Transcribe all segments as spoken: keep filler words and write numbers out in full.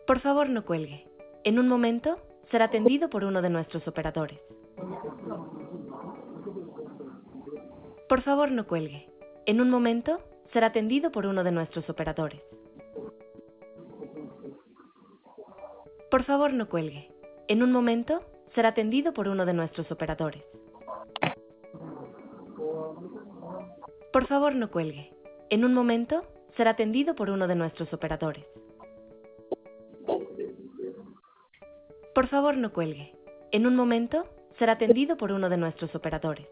Por favor, no cuelgue. En un momento será atendido por uno de nuestros operadores. Por favor, no cuelgue. En un momento será atendido por uno de nuestros operadores. Por favor, no cuelgue. En un momento será atendido por uno de nuestros operadores. Por favor, no cuelgue. En un momento será atendido por uno de nuestros operadores. Por favor, no cuelgue. En un momento será atendido por uno de nuestros operadores.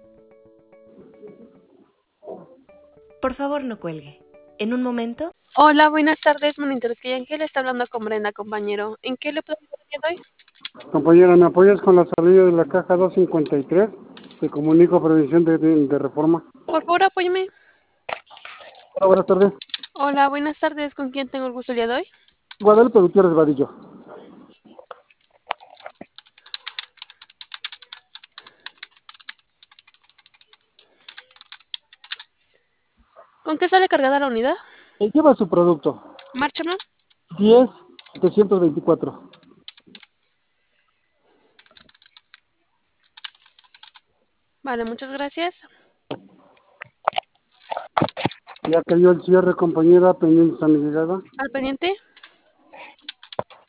Por favor, no cuelgue. En un momento... Hola, buenas tardes, Monitores que Ángel está hablando con Brenda, compañero. ¿En qué le puedo ayudar el día de hoy? Compañera, ¿me apoyas con la salida de la caja doscientos cincuenta y tres? Te comunico previsión de, de, de reforma. Por favor, apóyeme. Hola, buenas tardes. Hola, buenas tardes. ¿Con quién tengo el gusto el día de hoy? Guadalupe Gutiérrez Vadillo. ¿Con qué sale cargada la unidad? ¿Qué lleva su producto? Márchame. diez setecientos veinticuatro. Vale, muchas gracias. Ya cayó el cierre, compañera, pendiente sanidad. Al pendiente.